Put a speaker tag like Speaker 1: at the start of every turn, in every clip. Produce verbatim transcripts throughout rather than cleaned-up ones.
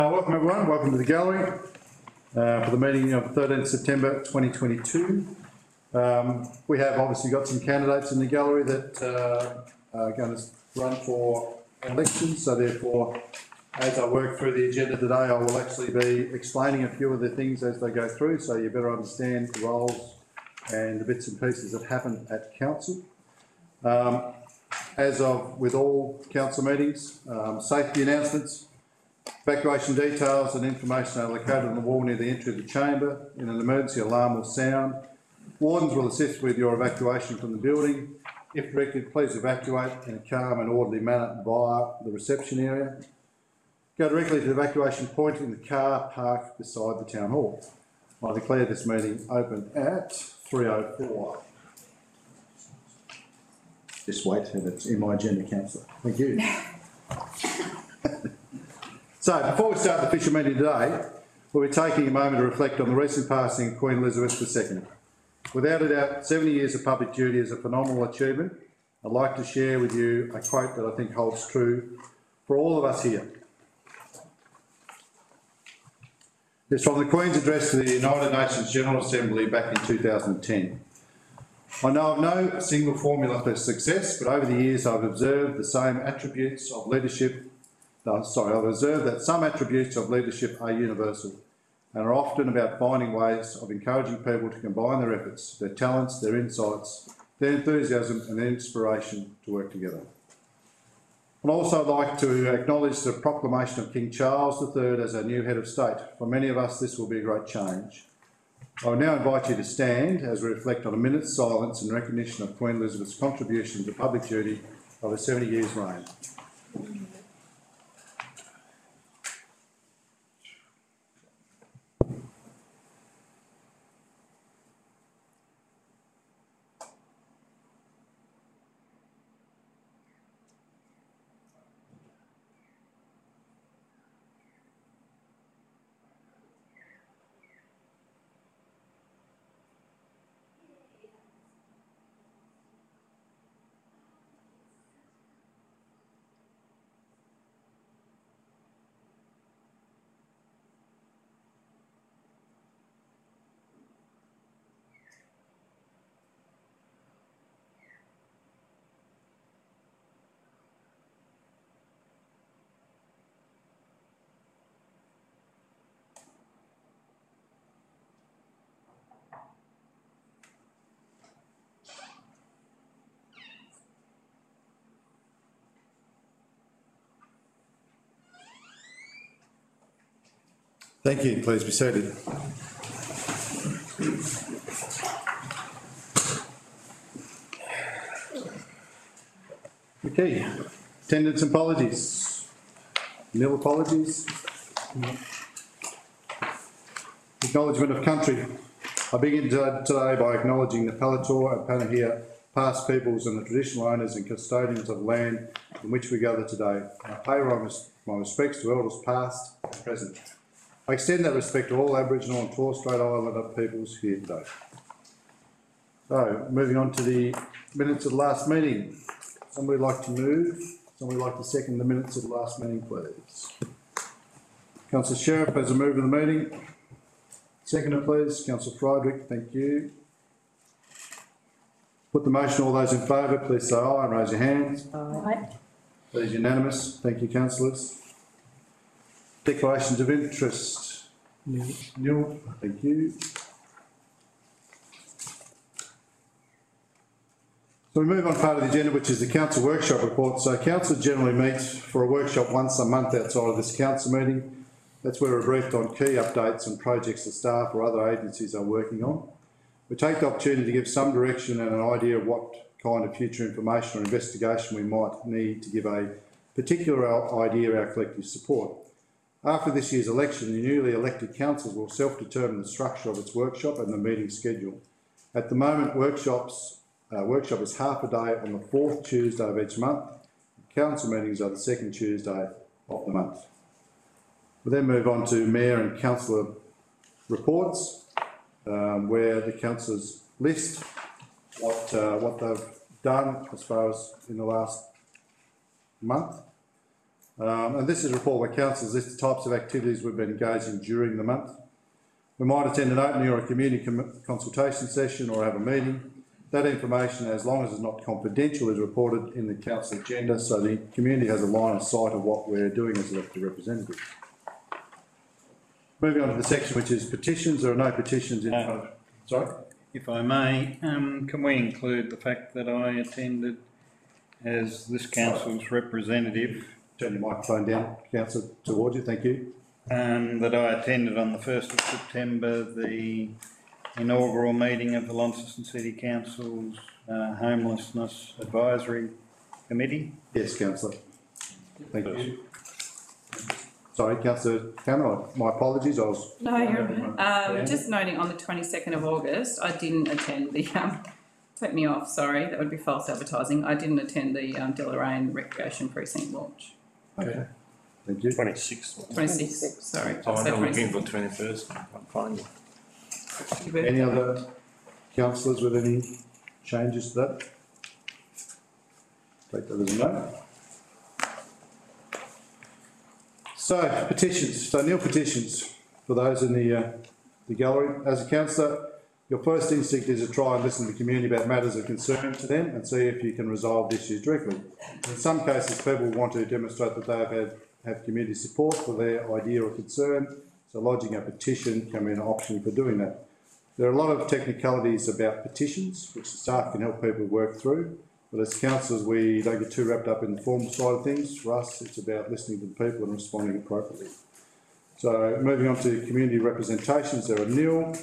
Speaker 1: Uh, welcome everyone, welcome to the gallery uh, for the meeting of thirteenth September twenty twenty-two. Um, we have obviously got some candidates in the gallery that uh, are going to run for elections, so therefore as I work through the agenda today I will actually be explaining a few of the things as they go through, so you better understand the roles and the bits and pieces that happen at council. Um, as of with all council meetings, um, safety announcements. Evacuation details and information are located on the wall near the entry of the chamber. In an emergency, alarm will sound. Wardens will assist with your evacuation from the building. If directed, please evacuate in a calm and orderly manner via the reception area. Go directly to the evacuation point in the car parked beside the town hall. I declare this meeting open at three oh four. Just wait, and it's in my agenda, councillor. Thank you. So, before we start the official meeting today, we'll be taking a moment to reflect on the recent passing of Queen Elizabeth the Second. Without a doubt, seventy years of public duty is a phenomenal achievement. I'd like to share with you a quote that I think holds true for all of us here. It's from the Queen's address to the United Nations General Assembly back in two thousand ten. I know of no single formula for success, but over the years I've observed the same attributes of leadership No, sorry, I've observed that some attributes of leadership are universal and are often about finding ways of encouraging people to combine their efforts, their talents, their insights, their enthusiasm and their inspiration to work together. I'd also like to acknowledge the proclamation of King Charles the Third as our new head of state. For many of us, this will be a great change. I will now invite you to stand as we reflect on a minute's silence in recognition of Queen Elizabeth's contribution to public duty over seventy years' reign. Thank you. Please be seated. Okay. Attendance and apologies. Nil apologies. Acknowledgement of country. I begin today by acknowledging the Palator and Panahia past peoples and the traditional owners and custodians of land in which we gather today. I pay my respects to elders past and present. I extend that respect to all Aboriginal and Torres Strait Islander peoples here today. So, moving on to the minutes of the last meeting. Somebody like to move? Somebody like to second the minutes of the last meeting, please? Councillor Sheriff has a move of the meeting. Seconder, please. Councillor Friedrich, thank you. Put the motion, all those in favour, please say aye and raise your hands. Aye. Please, unanimous. Thank you, councillors. Declarations of interest. Nil. Nil. Thank you. So we move on part of the agenda, which is the council workshop report. So council generally meets for a workshop once a month outside of this council meeting. That's where we're briefed on key updates on projects the staff or other agencies are working on. We take the opportunity to give some direction and an idea of what kind of future information or investigation we might need to give a particular idea of our collective support. After this year's election, the newly elected council will self-determine the structure of its workshop and the meeting schedule. At the moment, workshops uh, workshop is half a day on the fourth Tuesday of each month. Council meetings are the second Tuesday of the month. We'll then move on to Mayor and Councillor reports, um, where the councillors list what uh, what they've done as far as in the last month. Um, and this is a report where councillors list the types of activities we've been engaging during the month. We might attend an opening or a community com consultation session or have a meeting. That information, as long as it's not confidential, is reported in the council agenda, so the community has a line of sight of what we're doing as elected representatives. Moving on to the section which is petitions. There are no petitions in
Speaker 2: Uh,
Speaker 1: front of... Sorry?
Speaker 2: If I may, um, can we include the fact that I attended as this council's representative,
Speaker 1: Turn your microphone down, councillor, towards you, thank you.
Speaker 2: um, that I attended on the first of September the inaugural meeting of the Launceston City Council's uh, Homelessness Advisory Committee?
Speaker 1: Yes, councillor. Thank you. Sorry, councillor Cameron, my apologies, I was...
Speaker 3: No, you're um,
Speaker 1: Yeah.
Speaker 3: just noting on the twenty-second of August, I didn't attend the, um, take me off, sorry, that would be false advertising. I didn't attend the um, Deloraine Recreation Precinct launch.
Speaker 1: Okay, thank you.
Speaker 4: twenty-sixth.
Speaker 3: twenty-sixth, sorry.
Speaker 4: So
Speaker 3: I said
Speaker 4: I'm looking
Speaker 3: twenty-sixth.
Speaker 4: for twenty-first. I'm fine.
Speaker 1: Any other councillors with any changes to that? Take that as a no. So, petitions. So, nil petitions for those in the, uh, the gallery. As a councillor, your first instinct is to try and listen to the community about matters of concern to them and see if you can resolve issues directly. In some cases, people want to demonstrate that they have had have community support for their idea or concern, so lodging a petition can be an option for doing that. There are a lot of technicalities about petitions, which the staff can help people work through, but as councillors we don't get too wrapped up in the formal side of things. For us, it's about listening to the people and responding appropriately. So moving on to community representations, there are nil.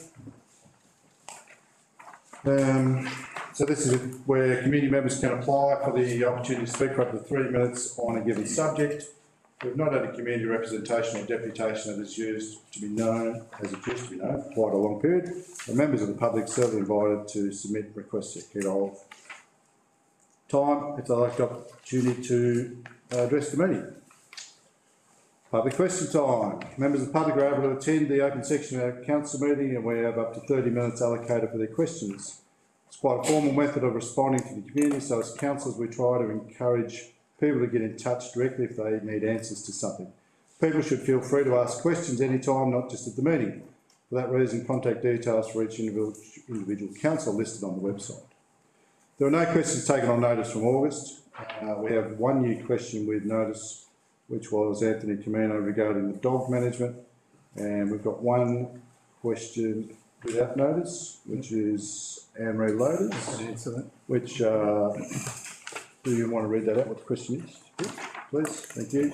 Speaker 1: Um, so this is where community members can apply for the opportunity to speak for up to three minutes on a given subject. We've not had a community representation or deputation that is used to be known, as it used to be known, for quite a long period. The members of the public are certainly invited to submit requests at Keat Hole time if they like the opportunity to uh, address the meeting. Public question time. Members of the public are able to attend the open section of our council meeting and we have up to thirty minutes allocated for their questions. It's quite a formal method of responding to the community, so as councillors we try to encourage people to get in touch directly if they need answers to something. People should feel free to ask questions anytime, not just at the meeting. For that reason, contact details for each individual, individual council listed on the website. There are no questions taken on notice from August. Uh, we have one new question with notice, which was Anthony Camino regarding the dog management. And we've got one question without notice, which is Anne-Marie Loaders, which, uh, do you want to read that out, what the question is? Please, thank you.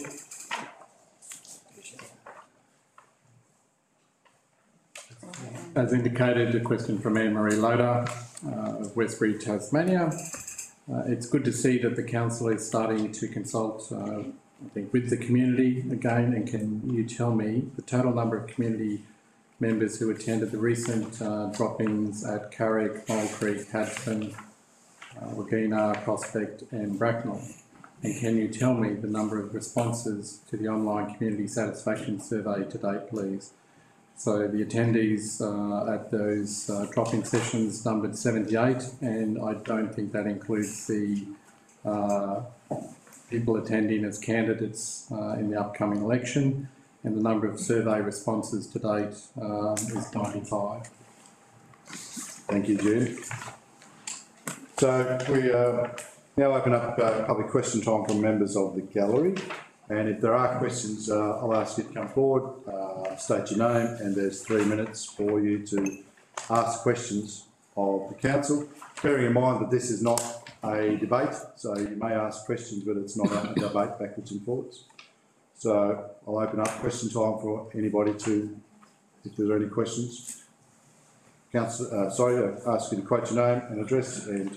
Speaker 5: As indicated, a question from Anne-Marie Loader uh, of Westbury, Tasmania. Uh, it's good to see that the council is starting to consult, uh, I think, with the community again. And can you tell me the total number of community members who attended the recent uh, drop-ins at Carrick, Mole Creek, Hadstone, uh, Regina, Prospect and Bracknell? And can you tell me the number of responses to the online community satisfaction survey to date, please? So the attendees uh, at those uh, drop-in sessions numbered seventy-eight, and I don't think that includes the uh, people attending as candidates uh, in the upcoming election, and the number of survey responses to date uh, is ninety-five.
Speaker 1: Thank you, Jude. So we uh, now open up uh, public question time from members of the gallery. And if there are questions, uh, I'll ask you to come forward, uh, state your name, and there's three minutes for you to ask questions of the council. Bearing in mind that this is not a debate, so you may ask questions, but it's not a debate backwards and forwards. So I'll open up question time for anybody to, if there are any questions. Council, uh, sorry, I ask you to quote your name and address, and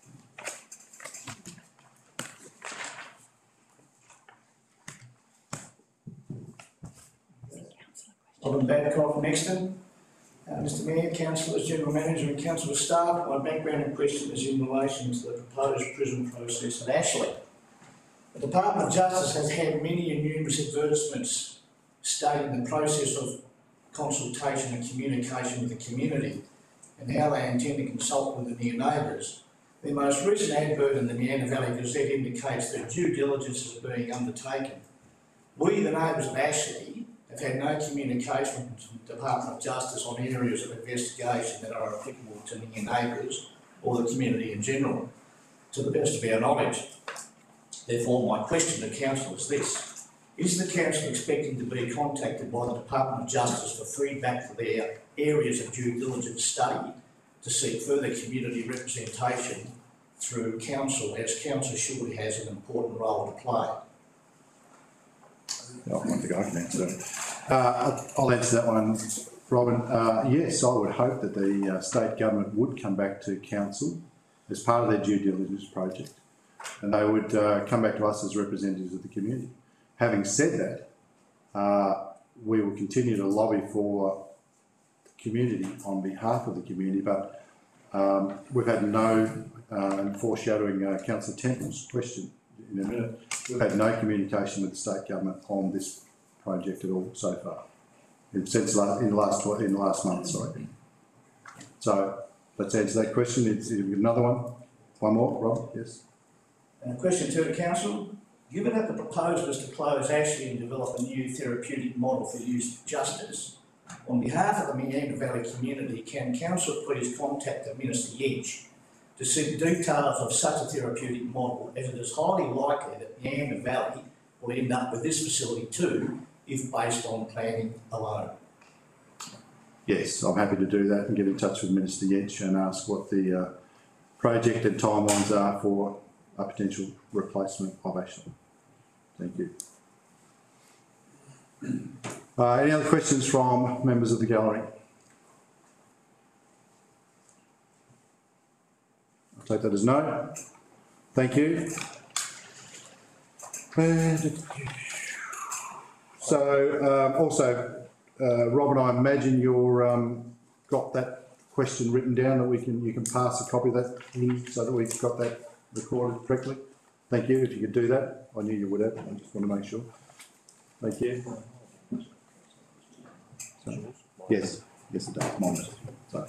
Speaker 6: Robin Babcock, Nexton. Uh, Mister Mayor, councillors, general manager and council staff, my background and question is in relation to the proposed prison process at Ashley. The Department of Justice has had many and numerous advertisements stating the process of consultation and communication with the community and how they intend to consult with the near neighbours. The most recent advert in the Meander Valley Gazette indicates that due diligence is being undertaken We, the neighbours of Ashley, have had no communication from the Department of Justice on areas of investigation that are applicable to near neighbours or the community in general, to the best of our knowledge. Therefore, my question to council is this: is the council expecting to be contacted by the Department of Justice for feedback for their areas of due diligence study to seek further community representation through council, as council surely has an important role to play?
Speaker 1: Oh, I think I can answer that. Uh, I'll answer that one, Robin. Uh, yes, I would hope that the uh, state government would come back to council as part of their due diligence project, and they would uh, come back to us as representatives of the community. Having said that, uh, we will continue to lobby for the community on behalf of the community, but um, we've had no, uh, foreshadowing uh, Councillor Temple's question in a minute, we've had no communication with the state government on this project at all so far, in, since la in the last in the last month. Sorry. So let's answer that question. It's, it's another one. One more, Rob. Yes.
Speaker 6: And question two to council: given that the proposal is to close Ashley and develop a new therapeutic model for youth justice, on behalf of the Meander Valley community, can council please contact the Minister Yetch to seek details of such a therapeutic model, as it is highly likely that Meander Valley will end up with this facility too, if based on planning alone?
Speaker 1: Yes, I'm happy to do that and get in touch with Minister Yetch and ask what the uh, project and timelines are for a potential replacement of Ashley. Thank you. Uh, any other questions from members of the gallery? I'll take that as no. Thank you. So, um, also, uh, Rob and I imagine you're um, got that question written down that we can you can pass a copy of that in so that we've got that recorded correctly. Thank you. If you could do that, I knew you would have. I just want to make sure. Thank you. So, yes, yes, it does. Mine does. So,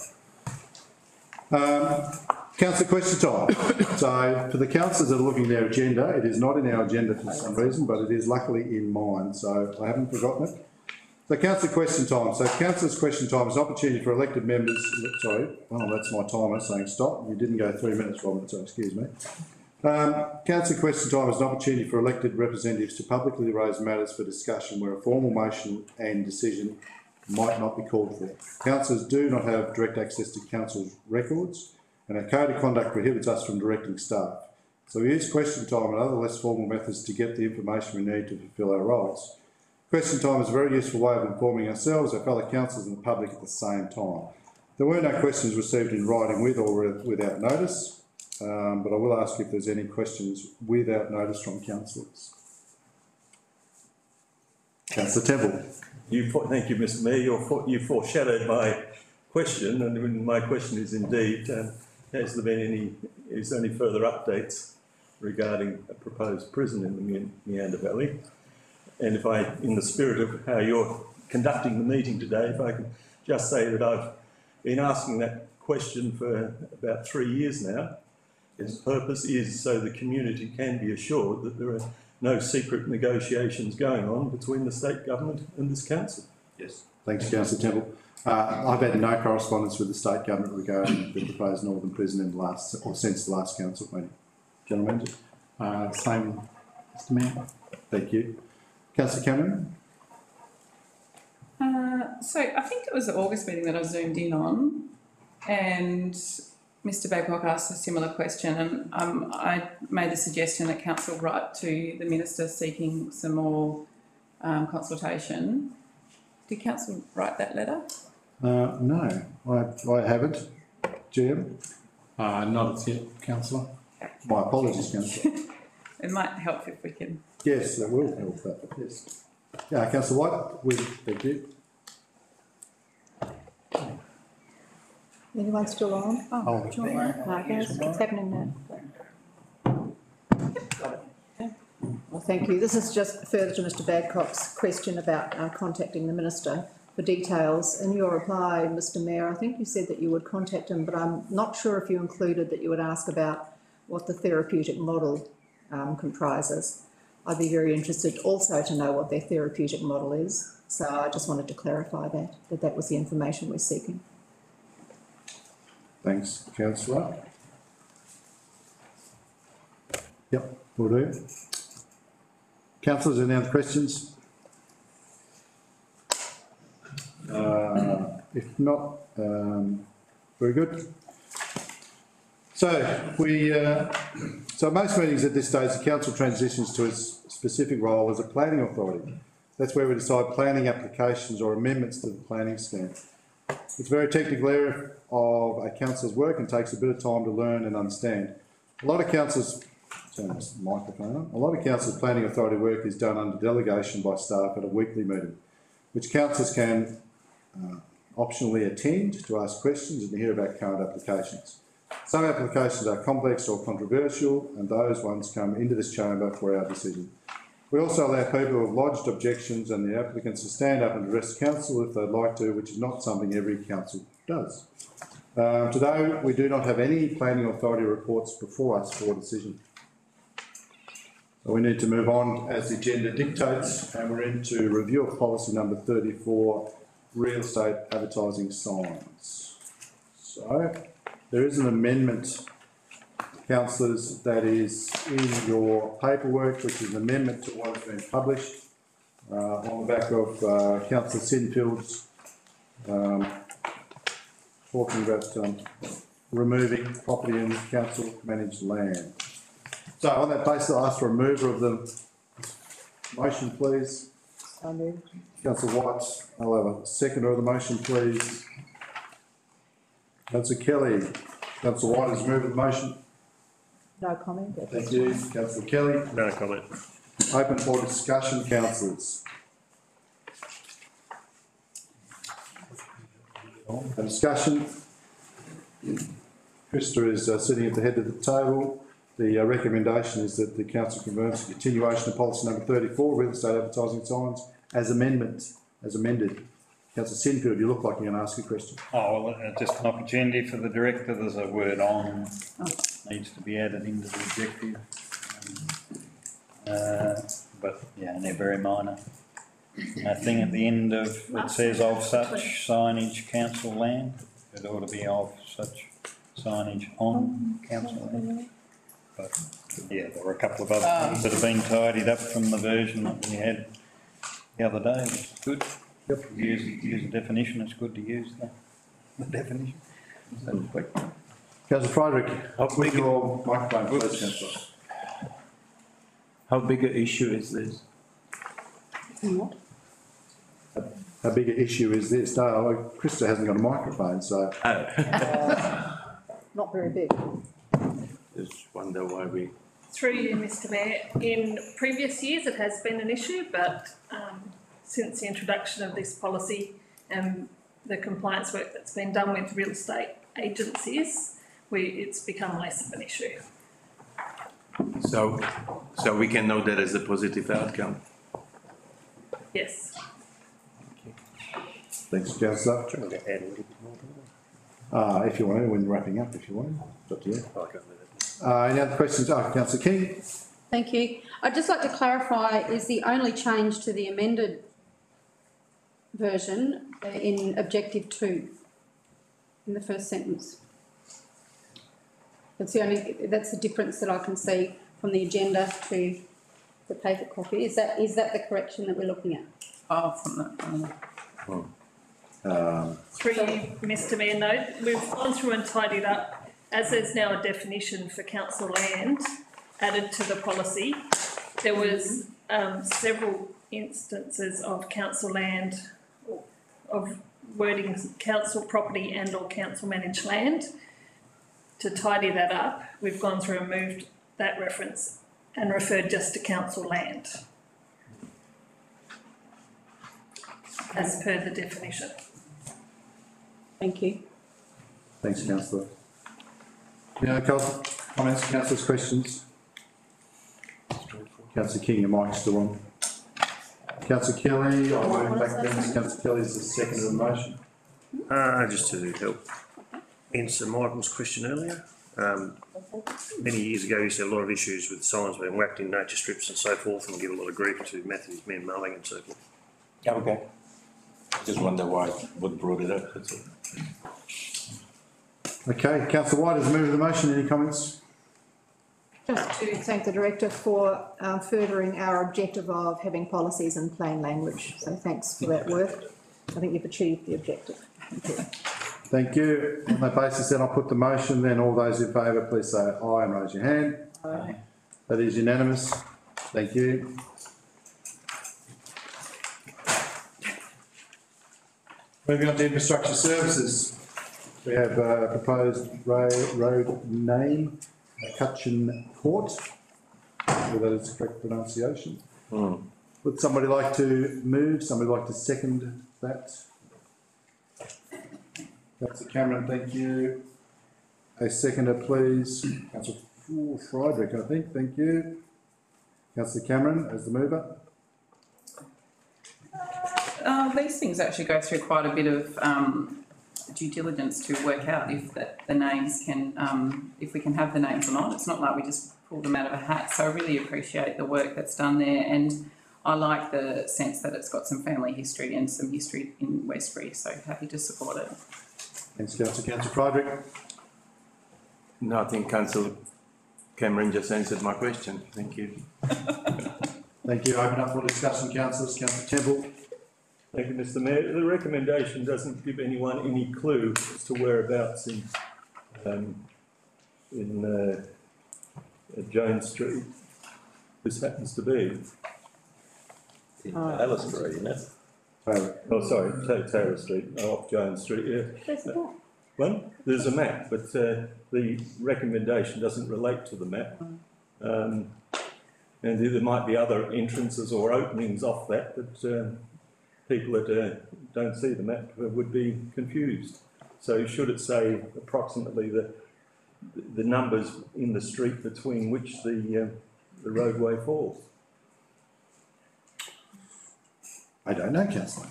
Speaker 1: um, councillor question time. So, for the councillors that are looking at their agenda, it is not in our agenda for some reason, but it is luckily in mine. So, I haven't forgotten it. So, councillor question time. So, councillor's question time is an opportunity for elected members. Sorry, oh, that's my timer saying stop. You didn't go three minutes, Robert, so excuse me. Um, councillor question time is an opportunity for elected representatives to publicly raise matters for discussion where a formal motion and decision might not be called for. Councillors do not have direct access to council's records, and our code of conduct prohibits us from directing staff. So we use question time and other less formal methods to get the information we need to fulfil our roles. Question time is a very useful way of informing ourselves, our fellow councillors and the public at the same time. There were no questions received in writing with or without notice, um, but I will ask if there's any questions without notice from councillors. Councillor Temple.
Speaker 4: You, thank you, Mister Mayor. You're, you foreshadowed my question, and my question is indeed, um, has there been any, is there any further updates regarding a proposed prison in the Meander Valley? And if I, in the spirit of how you're conducting the meeting today, if I can just say that I've been asking that question for about three years now. Its purpose is so the community can be assured that there are no secret negotiations going on between the state government and this council.
Speaker 1: Yes. Thanks, Councillor Temple. Uh, I've had no correspondence with the state government regarding the proposed Northern Prison in the last, or since the last council meeting. Gentlemen?
Speaker 5: Uh, same, Mister Mayor.
Speaker 1: Thank you. Councillor Cameron?
Speaker 3: Uh, so I think it was the August meeting that I zoomed in on, and Mister Babcock asked a similar question, and um, I made the suggestion that council write to the minister seeking some more um, consultation. Did council write that letter?
Speaker 1: Uh, no, I, I haven't. G M?
Speaker 5: Uh, not as yet, councillor.
Speaker 1: My apologies, Councillor.
Speaker 3: It might help if we can.
Speaker 1: Yes, that will help that, yes. Yeah, Councillor White, we, thank you.
Speaker 7: Anyone still on? Oh,
Speaker 1: Oh.
Speaker 7: do you want- no, guys, what's happening now? Well, thank you. This is just further to Mister Babcock's question about uh, contacting the Minister for details. In your reply, Mister Mayor, I think you said that you would contact him, but I'm not sure if you included that you would ask about what the therapeutic model um, comprises. I'd be very interested also to know what their therapeutic model is. So I just wanted to clarify that, that that was the information we're seeking.
Speaker 1: Thanks, councillor. Yep, will do. Councillors, any other questions? Uh, if not, um, very good. So we, uh, so most meetings at this stage, the council transitions to its specific role as a planning authority. That's where we decide planning applications or amendments to the planning scheme. It's a very technical area of a council's work and takes a bit of time to learn and understand. A lot of councils, turn this microphone on, a lot of councils' planning authority work is done under delegation by staff at a weekly meeting, which councillors can uh, optionally attend to ask questions and to hear about current applications. Some applications are complex or controversial, and those ones come into this chamber for our decision. We also allow people who have lodged objections and the applicants to stand up and address council if they'd like to, which is not something every council does. Um, today, we do not have any planning authority reports before us for decision. So we need to move on as the agenda dictates, and we're into review of policy number thirty-four, real estate advertising signs. So there is an amendment, councillors, that is in your paperwork, which is an amendment to what has been published uh, on the back of uh, Councillor Sinfield's um, talking about um, removing property in council managed land. So on that basis, I'll ask for a removal of the motion, please.
Speaker 7: So moved.
Speaker 1: Councillor White, I'll have a seconder of the motion, please. Councillor Kelly. Councillor White has moved the motion.
Speaker 7: No comment.
Speaker 1: Thank you. Councillor Kelly.
Speaker 4: No comment.
Speaker 1: Open for discussion, councillors. A discussion. Krista is uh, sitting at the head of the table. The uh, recommendation is that the council confirms the continuation of policy number thirty-four, real estate advertising signs, as amendment, as amended. Councillor Sinfield, you look like you're going to ask a question.
Speaker 2: Oh, well, uh, just an opportunity for the director, there's a word on, needs to be added into the objective. Um, uh, but, yeah, they're very minor. A thing at the end of, it says of such signage council land, it ought to be of such signage on council land. But, yeah, there were a couple of other things that have been tidied up from the version that we had the other day, which is good. Yep. Use, use a definition, it's good to use the, the definition. So, quick.
Speaker 1: Councillor Frederick,
Speaker 8: How
Speaker 1: with
Speaker 8: big,
Speaker 1: your microphone, please,
Speaker 2: Oops.
Speaker 1: councillor.
Speaker 8: how big an issue is this?
Speaker 7: What?
Speaker 1: How big an issue is this? No, well, Krista hasn't got a microphone, so.
Speaker 7: Uh, not very big.
Speaker 8: Just wonder why we,
Speaker 9: Through you, Mr Mayor, in previous years it has been an issue, but um, since the introduction of this policy and the compliance work that's been done with real estate agencies, we, it's become less of an issue.
Speaker 8: so, so we can know that as a positive outcome.
Speaker 9: Yes.
Speaker 1: Thanks, councillor. Uh, if you want to, when wrapping up, if you want. It's up to you. Uh, any other questions? Oh, councillor King.
Speaker 10: Thank you. I'd just like to clarify, is the only change to the amended version in objective two, in the first sentence? That's the only, that's the difference that I can see from the agenda to the paper copy. Is that, is that the correction that we're looking at?
Speaker 3: Oh, from the, um,
Speaker 1: Um,
Speaker 9: Through you, Mr Mayor, no, we've gone through and tidied up, as there's now a definition for council land added to the policy. There was um, several instances of council land, of wording council property and or council managed land. To tidy that up, we've gone through and moved that reference and referred just to council land, as per the definition.
Speaker 10: Thank you.
Speaker 1: thanks, councillor. Any other council comments, councillors, questions? Councillor King, your mic's still on. Councillor Kelly, I'll move back then. Councillor Kelly is the second of the motion.
Speaker 11: Uh, just to help answer Michael's question earlier, Um, many years ago, we used to have a lot of issues with signs being whacked in nature strips and so forth, and give a lot of grief to Matthew's men mowing and so forth.
Speaker 8: Yeah, okay. Just wonder why, what brought it up, that's all.
Speaker 1: Okay, councillor White has moved the motion. Any comments?
Speaker 7: Just to thank the director for um, furthering our objective of having policies in plain language. So thanks for that work. I think you've achieved the objective. Thank you.
Speaker 1: Thank you. On that basis, then I'll put the motion. Then all those in favour, please say aye and raise your hand.
Speaker 3: Aye.
Speaker 1: That is unanimous. Thank you. Moving on to infrastructure services. We have uh, proposed road, road name, Cutchin Court, whether that is the correct pronunciation.
Speaker 8: Mm.
Speaker 1: Would somebody like to move? Somebody like to second that? Councillor Cameron, thank you. A seconder, please. Councillor Friedrich, I think, thank you. Councillor Cameron, as the mover.
Speaker 3: Uh, these things actually go through quite a bit of um, due diligence to work out if the, the names can, um, if we can have the names or not. It's not like we just pull them out of a hat. So I really appreciate the work that's done there, and I like the sense that it's got some family history and some history in Westbury. So happy to support it.
Speaker 1: Thanks, Councillor. Councillor Friedrich.
Speaker 8: No, I think Councillor Cameron just answered my question. Thank you.
Speaker 1: Thank you. Open up for discussion, councillors. Councillor Temple.
Speaker 4: Thank you, Mr Mayor. The recommendation doesn't give anyone any clue as to whereabouts in, um, in, uh, Jones Street this happens to be.
Speaker 8: Uh, Taylor Street, isn't it?
Speaker 1: Taylor.
Speaker 4: Oh, sorry, Ta- Taylor Street, off Jones Street, yeah.
Speaker 10: There's a map.
Speaker 4: One, there's a map, but uh, the recommendation doesn't relate to the map. Um, and there might be other entrances or openings off that, but um, people that uh, don't see the map would be confused. So should it say approximately the the numbers in the street between which the uh, the roadway falls?
Speaker 1: I don't know, councillor.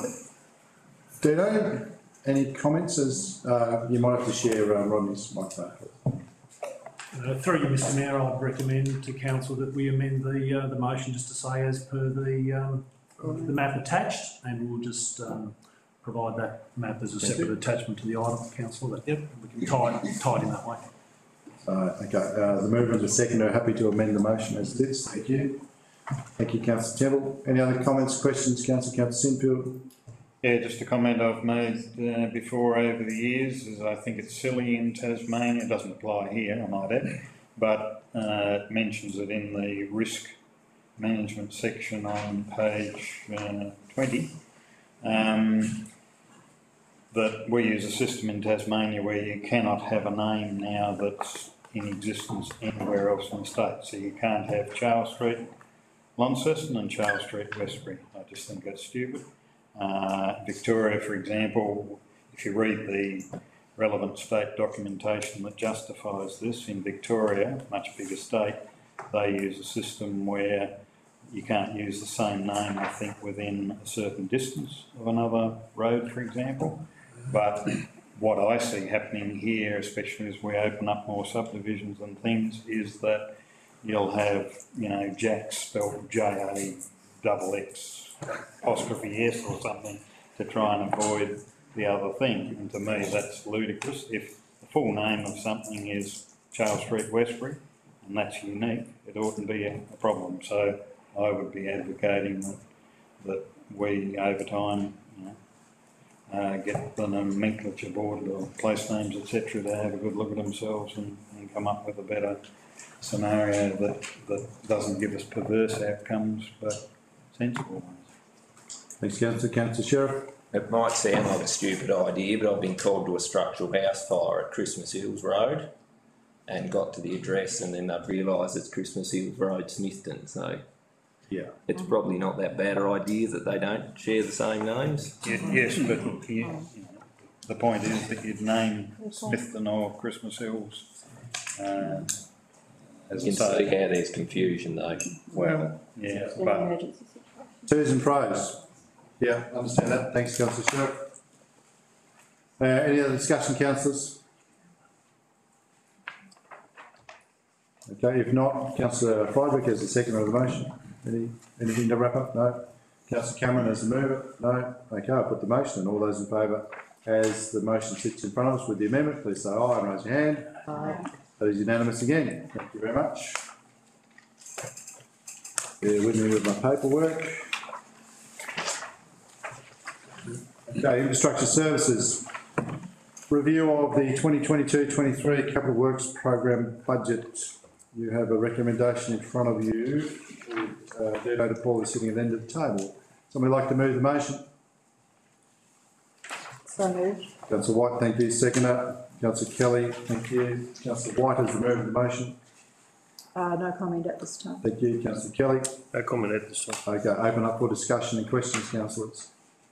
Speaker 1: Dino, any comments? As uh, you might have to share uh, Rodney's microphone.
Speaker 12: Uh, through you, Mr Mayor, I'd recommend to council that we amend the uh, the motion just to say as per the um, the map attached, and we'll just um, provide that map as a separate attachment to the item, council. That yep, we can tie it, tie it in that way.
Speaker 1: Uh, okay, uh, the mover and the seconder are happy to amend the motion as it is. Thank you. Thank you, Councillor Temple. Any other comments, questions, Councillor? Councillor Sinfield?
Speaker 2: Yeah, just a comment I've made uh, before over the years is I think it's silly in Tasmania. It doesn't apply here, I might add, but uh, it mentions it in the risk management section on page uh, twenty. Um, that we use a system in Tasmania where you cannot have a name now that's in existence anywhere else in the state. So you can't have Charles Street, Launceston, and Charles Street, Westbury. I just think that's stupid. Uh, Victoria, for example, if you read the relevant state documentation that justifies this, in Victoria, much bigger state, they use a system where you can't use the same name, I think, within a certain distance of another road, for example. But what I see happening here, especially as we open up more subdivisions and things, is that you'll have, you know, Jack spelled J A double X apostrophe S or something to try and avoid the other thing. And to me, that's ludicrous. If the full name of something is Charles Street, Westbury, and that's unique, it oughtn't be a, a problem. So I would be advocating that, that we, over time, you know, uh, get the nomenclature board or place names, et cetera, to have a good look at themselves and, and come up with a better scenario that, that doesn't give us perverse outcomes, but sensible ones.
Speaker 1: Thanks, Councillor. Councillor Sheriff.
Speaker 13: It might sound like a stupid idea, but I've been called to a structural house fire at Christmas Hills Road and got to the address, and then they've realised it's Christmas Hills Road, Smithton. So
Speaker 1: yeah,
Speaker 13: it's probably not that bad an idea that they don't share the same names.
Speaker 2: Yeah, yes, but you know, the point is that you'd name Smithton or Christmas Hills. Uh, as
Speaker 13: you can
Speaker 2: I say,
Speaker 13: see how there's confusion though.
Speaker 2: Well, yeah, but
Speaker 1: twos and pros. Yeah, understand that. Thanks, Councillor Sheriff. Uh, any other discussion, councillors? Okay, if not, councillor Friedrich as the second of the motion. Any, anything to wrap up? No. Councillor Cameron as the mover? No. Okay, I'll put the motion, and all those in favour, as the motion sits in front of us with the amendment, please say aye and raise your hand.
Speaker 7: Aye.
Speaker 1: That is unanimous again. Thank you very much. Bear with me with my paperwork. Okay, infrastructure services. Review of the twenty twenty-two twenty-three capital works program budget. You have a recommendation in front of you. Uh, Dino De Paul is sitting at the end of the table. Somebody like to move the motion?
Speaker 7: So moved.
Speaker 1: Councillor White, thank you. Seconder. Councillor Kelly, thank you. Councillor White has removed the motion.
Speaker 7: Uh, no comment at this time.
Speaker 1: Thank you. Councillor Kelly.
Speaker 11: No comment at this time.
Speaker 1: Okay, open up for discussion and questions, councillors.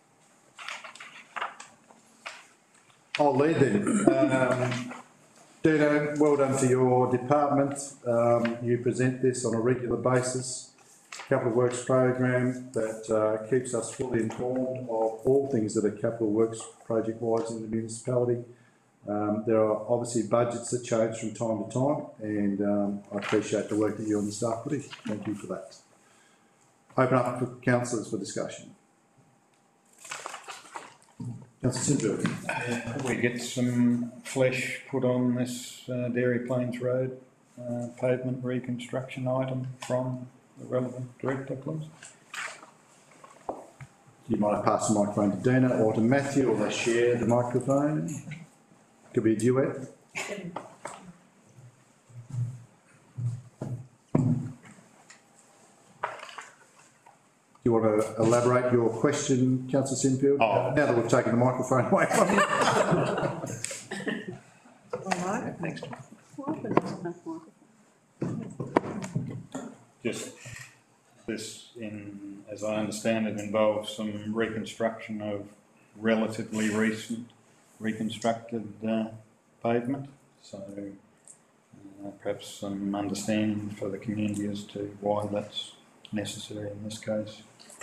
Speaker 1: I'll lead then. Um, Dino, well done to your department. Um, you present this on a regular basis. Capital Works program that uh, keeps us fully informed of all things that are capital works project-wise in the municipality. Um, there are obviously budgets that change from time to time, and um, I appreciate the work that you and the staff put in. Thank you for that. Open up for councillors for discussion. Councillor Sinfield.
Speaker 2: We get some flesh put on this uh, Dairy Plains Road uh, pavement reconstruction item from the relevant director, please.
Speaker 1: You might pass the microphone to Dina or to Matthew, or they share the microphone. Could be a duet. Do you want to elaborate your question, Councillor Sinfield?
Speaker 2: Oh.
Speaker 1: Now that we've taken the microphone away from you.
Speaker 7: All right.
Speaker 10: Why was there no microphone?
Speaker 2: Just this, in as I understand it, involves some reconstruction of relatively recent reconstructed uh, pavement. So uh, perhaps some understanding for the community as to why that's necessary in this case.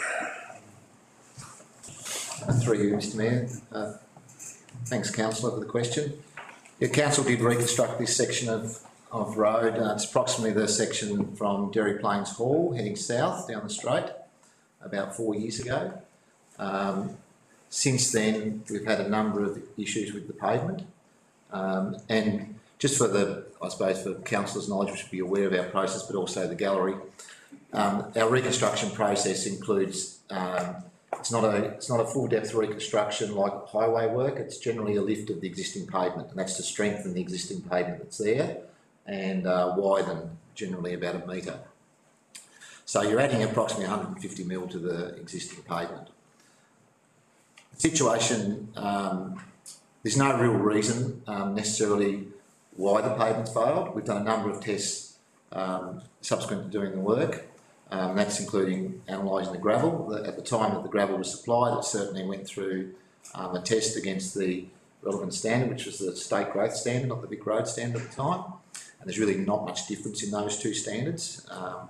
Speaker 14: Uh, through you, Mister Mayor. Uh, thanks, Councillor, for the question. Yeah, Council did reconstruct this section of, of road. Uh, it's approximately the section from Derry Plains Hall heading south down the straight about four years ago. Um, since then, we've had a number of issues with the pavement. Um, and just for the, I suppose, for Councillors' knowledge, we should be aware of our process, but also the gallery. Um, our reconstruction process includes, um, it's not a it's not a full depth reconstruction like highway work. It's generally a lift of the existing pavement, and that's to strengthen the existing pavement that's there and uh, widen generally about a metre. So you're adding approximately one hundred fifty mil to the existing pavement. The situation, um, there's no real reason um, necessarily why the pavement's failed. We've done a number of tests um, subsequent to doing the work. Um, that's including analysing the gravel. At the time that the gravel was supplied, it certainly went through um, a test against the relevant standard, which was the state growth standard, not the Vic Road standard at the time. And there's really not much difference in those two standards. Um,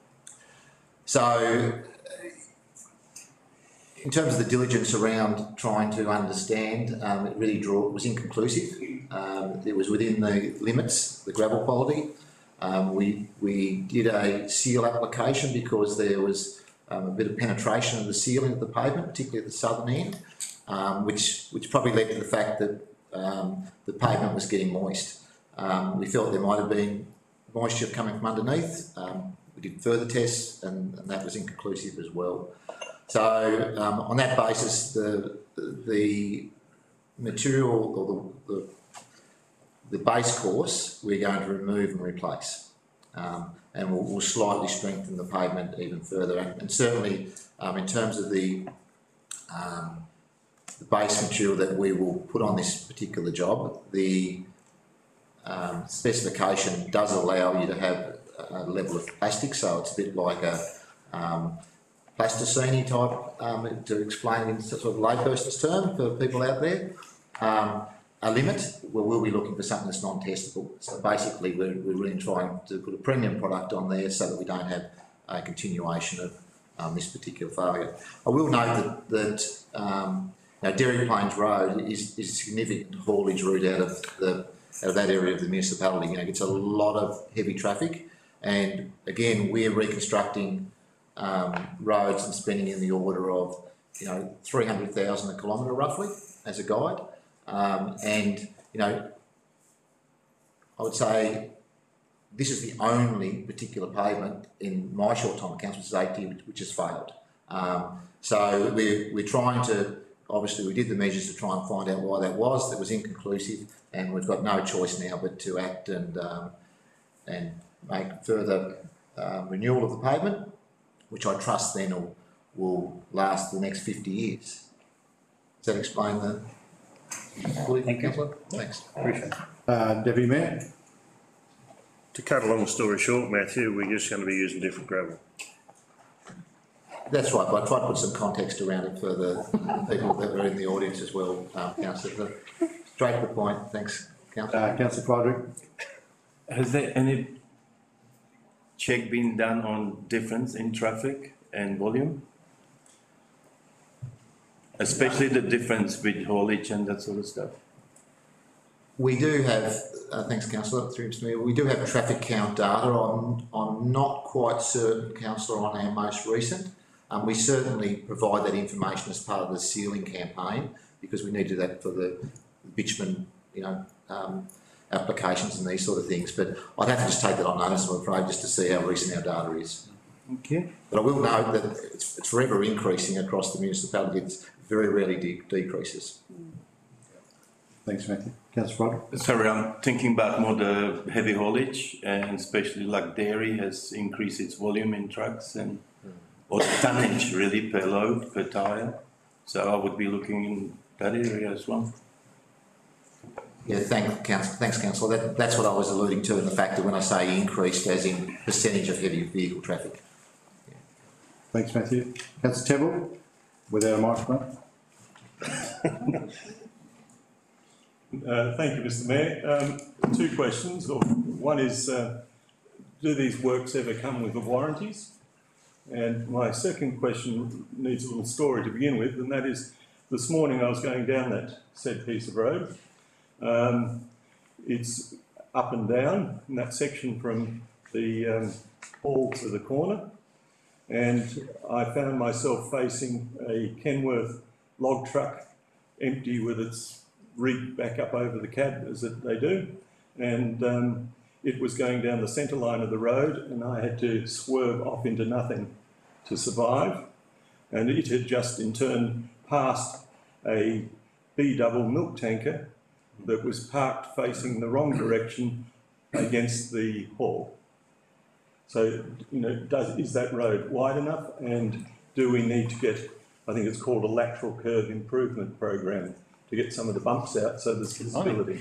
Speaker 14: so, in terms of the diligence around trying to understand, um, it really draw, it was inconclusive. Um, it was within the limits, the gravel quality. Um, we, we did a seal application because there was um, a bit of penetration of the sealing of the pavement, particularly at the southern end, um, which, which probably led to the fact that um, the pavement was getting moist. Um, we felt there might have been moisture coming from underneath. Um, we did further tests and, and that was inconclusive as well. So um, on that basis, the, the, the material or the, the The base course we're going to remove and replace, um, and we'll, we'll slightly strengthen the pavement even further. And, and certainly, um, in terms of the, um, the base material that we will put on this particular job, the um, specification does allow you to have a level of plastic, so it's a bit like a um, plasticine type, um, to explain in sort of layperson's term for people out there. Um, A limit, well, we'll be looking for something that's non-testable. So basically, we're, we're really trying to put a premium product on there so that we don't have a continuation of um, this particular failure. I will note that, that um, now Derry Plains Road is, is a significant haulage route out of the out of that area of the municipality. You know, it's a lot of heavy traffic, and again, we're reconstructing um, roads and spending in the order of, you know, three hundred thousand a kilometre roughly as a guide, um, and you know, I would say this is the only particular pavement in my short time at council, which is eighty, which has failed. Um, so we're, we're trying to, obviously we did the measures to try and find out why that was. That was inconclusive, and we've got no choice now but to act and um, and make further um, renewal of the pavement, which I trust then will, will last the next fifty years. Does that explain the...
Speaker 2: Thank you.
Speaker 14: Councillor? Thanks.
Speaker 2: Appreciate it.
Speaker 1: Uh, Deputy Mayor?
Speaker 11: To cut a long story short, Matthew, we're just going to be using different gravel.
Speaker 14: That's right, but I tried to put some context around it for the people that are in the audience as well, um, Councillor. Straight to the point, thanks, Councillor.
Speaker 1: Uh, Councillor Froderick?
Speaker 8: Has there any check been done on difference in traffic and volume? Especially the difference with haulage and that sort of stuff?
Speaker 14: We do have, uh, thanks Councillor, through Mister Mayor, we do have traffic count data. I'm, I'm not quite certain, Councillor, on our most recent. Um, we certainly provide that information as part of the sealing campaign, because we need to do that for the bitumen, you know, um, applications and these sort of things. But I'd have to just take that on notice, I'm afraid, just to see how recent our data is.
Speaker 8: Okay.
Speaker 14: But I will note that it's, it's forever increasing across the municipality. It very rarely de decreases.
Speaker 1: Thanks, Matthew. Councillor Froderick?
Speaker 8: Sorry, I'm thinking about more the heavy haulage, and especially like dairy has increased its volume in trucks and or the tonnage really per load, per tyre. So I would be looking in that area as well.
Speaker 14: Yeah, thank, council, thanks, Councillor. That, that's what I was alluding to in the fact that when I say increased, as in percentage of heavy vehicle traffic. Yeah.
Speaker 1: Thanks, Matthew. Councillor Temple, without a microphone.
Speaker 4: Uh, thank you, Mister Mayor. Um, two questions. One is, uh, do these works ever come with the warranties? And my second question needs a little story to begin with, and that is, this morning I was going down that said piece of road. Um, it's up and down in that section from the um, hall to the corner, and I found myself facing a Kenworth log truck, empty with its rig back up over the cab as it, they do, and um, it was going down the centre line of the road, and I had to swerve off into nothing to survive, and it had just in turn passed a B-double milk tanker that was parked facing the wrong direction against the hall. So, you know, does, is that road wide enough, and do we need to get, I think it's called a lateral curve improvement program, to get some of the bumps out so there's visibility?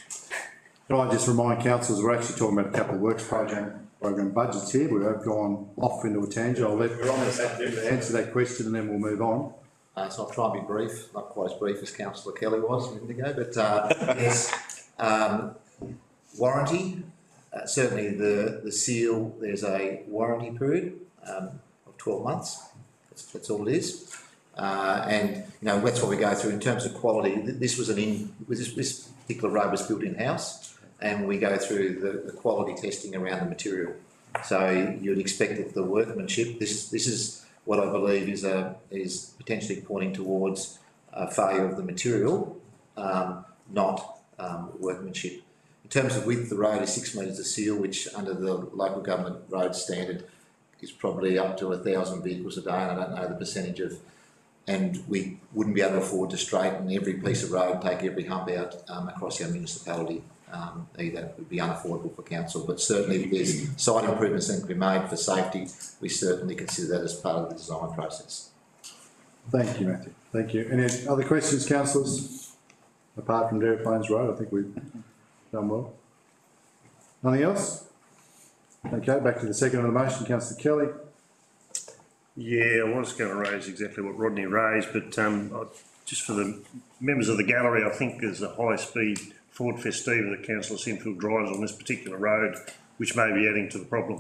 Speaker 1: Can I just remind councillors, we're actually talking about a capital works program, program budgets here. We have gone off into a tangent. I'll let you answer that question and then we'll move on.
Speaker 14: Uh, so I'll try and be brief, not quite as brief as Councillor Kelly was a minute ago, but uh, yes, um, warranty, uh, certainly the, the seal, there's a warranty period um, of twelve months, that's, that's all it is. Uh, and, you know, that's what we go through in terms of quality. This was an in, this, this particular road was built in-house, and we go through the, the quality testing around the material. So you'd expect that the workmanship, this, this is what I believe is a, is potentially pointing towards a failure of the material, um, not um, workmanship. In terms of width, the road is six metres of seal, which under the local government road standard is probably up to a thousand vehicles a day, and I don't know the percentage of, and we wouldn't be able to afford to straighten every piece of road, take every hump out um, across our municipality. Um, either it would be unaffordable for council, but certainly if there's site improvements that can be made for safety, we certainly consider that as part of the design process.
Speaker 1: Thank you, Matthew. Thank you. Any other questions, councillors? Apart from Dairy Plains Road, I think we've done well. Nothing else? Okay, back to the second of the motion, Councillor Kelly.
Speaker 11: Yeah, I was going to raise exactly what Rodney raised, but um, I, just for the members of the gallery, I think there's a high-speed Ford Festiva that Councillor Sinfield drives on this particular road, which may be adding to the problem.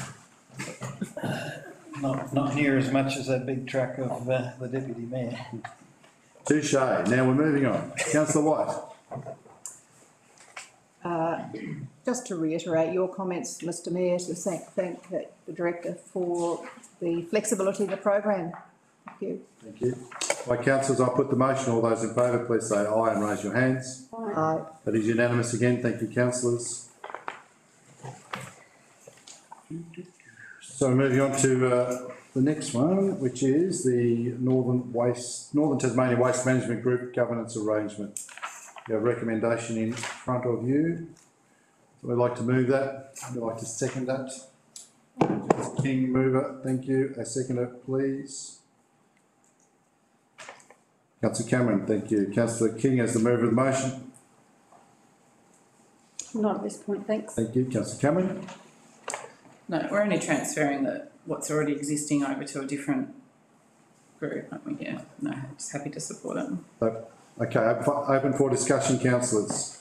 Speaker 2: Not, not near as much as that big truck of uh, the Deputy Mayor.
Speaker 1: Touche. Now we're moving on. Councillor White.
Speaker 7: just to reiterate your comments, Mr Mayor, to thank, thank the Director for the flexibility of the programme. Thank you.
Speaker 1: Thank you. Right, councillors, I'll put the motion. All those in favour, please say aye and raise your hands.
Speaker 7: Aye.
Speaker 1: That is unanimous again. Thank you, councillors. So moving on to uh, the next one, which is the Northern Waste, Northern Tasmania Waste Management Group Governance Arrangement. You have a recommendation in front of you. So we'd like to move that. Would you like to second that? King, mover, thank you. A seconder, please. Councillor Cameron, thank you. Councillor King as the mover of the motion.
Speaker 10: Not at this point, thanks.
Speaker 1: Thank you. Councillor Cameron.
Speaker 3: No, we're only transferring the, what's already existing over to a different group, aren't we? Yeah, no, just happy to support it.
Speaker 1: So, okay, open for, open for discussion, councillors.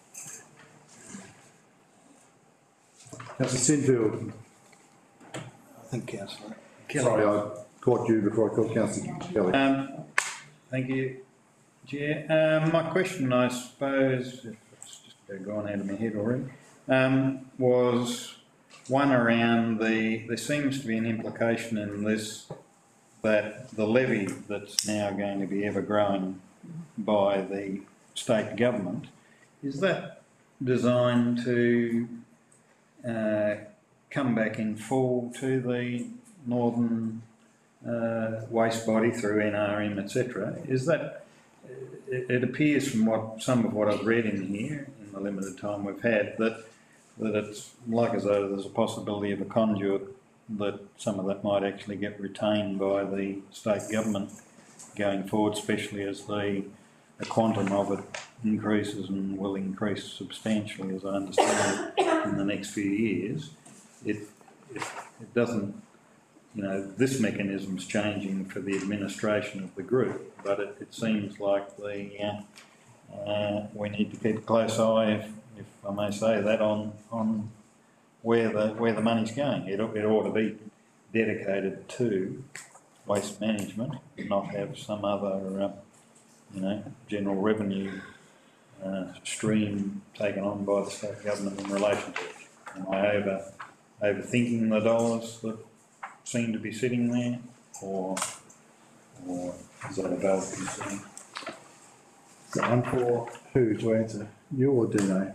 Speaker 1: Councillor Sinfield.
Speaker 15: I think councillor.
Speaker 1: Sorry, I caught you before I called Councillor Kelly.
Speaker 2: Um, thank you, Chair. Um, my question, I suppose, if it's just gone out of my head already, um, was one around the, there seems to be an implication in this that the levy that's now going to be ever growing by the state government, is that designed to uh, come back in full to the Northern uh, waste body through N R M, et cetera? Is that, it, it appears from what some of what I've read in here, in the limited time we've had, that that it's like as though there's a possibility of a conduit that some of that might actually get retained by the state government going forward, especially as the, the quantum of it increases and will increase substantially, as I understand it, in the next few years. It, it, it doesn't, you know, this mechanism's changing for the administration of the group, but it, it seems like the uh, uh, we need to keep a close eye, if, if I may say that, on on where the where the money's going. It, it ought to be dedicated to waste management, not have some other, uh, you know, general revenue uh, stream taken on by the state government in relation to it. Am I over overthinking the dollars that seem to be sitting there, or or is that a valid concern?
Speaker 1: So one for who to answer? You or Dino?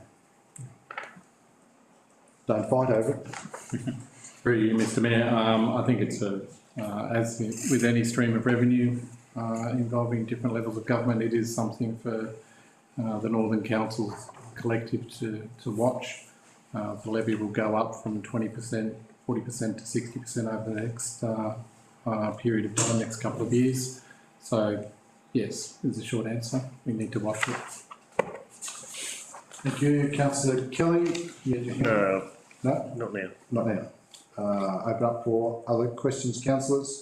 Speaker 1: Don't fight over it.
Speaker 5: Through you, Mr Mayor, um, I think it's a, uh, as with any stream of revenue uh, involving different levels of government, it is something for uh, the Northern Council's collective to, to watch. Uh, the levy will go up from twenty percent, forty percent to sixty percent over the next uh, uh, period of time, next couple of years. So, yes, is a short answer. We need to watch it.
Speaker 1: Thank you. Councillor Kelly.
Speaker 11: No.
Speaker 1: No?
Speaker 11: Not now.
Speaker 1: Not now. Uh, open up for other questions, councillors.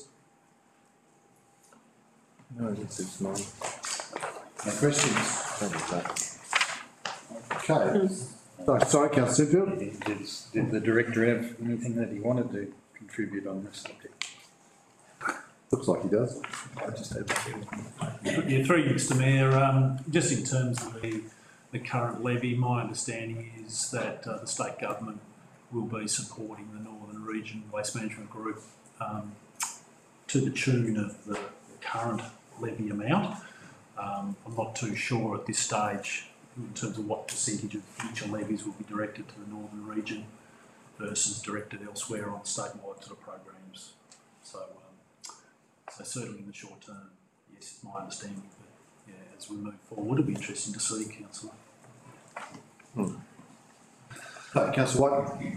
Speaker 15: No, this is mine.
Speaker 1: No questions? Okay. Oh, sorry, Councillor Sinfield.
Speaker 2: Did, did, did the director have anything that he wanted to contribute on this subject?
Speaker 1: Looks like he does.
Speaker 2: I just have
Speaker 12: Yeah, through you, Mr Mayor, um, just in terms of the, the current levy, my understanding is that uh, the state government will be supporting the Northern Region Waste Management Group um, to the tune of the, the current levy amount. Um, I'm not too sure at this stage in terms of what percentage of future levies will be directed to the Northern Region versus directed elsewhere on statewide sort of programs. So, um, so certainly in the short term, yes, it's my understanding that yeah, as we move forward, it'll be interesting to see, Councillor.
Speaker 1: Hmm. Uh, Councillor White.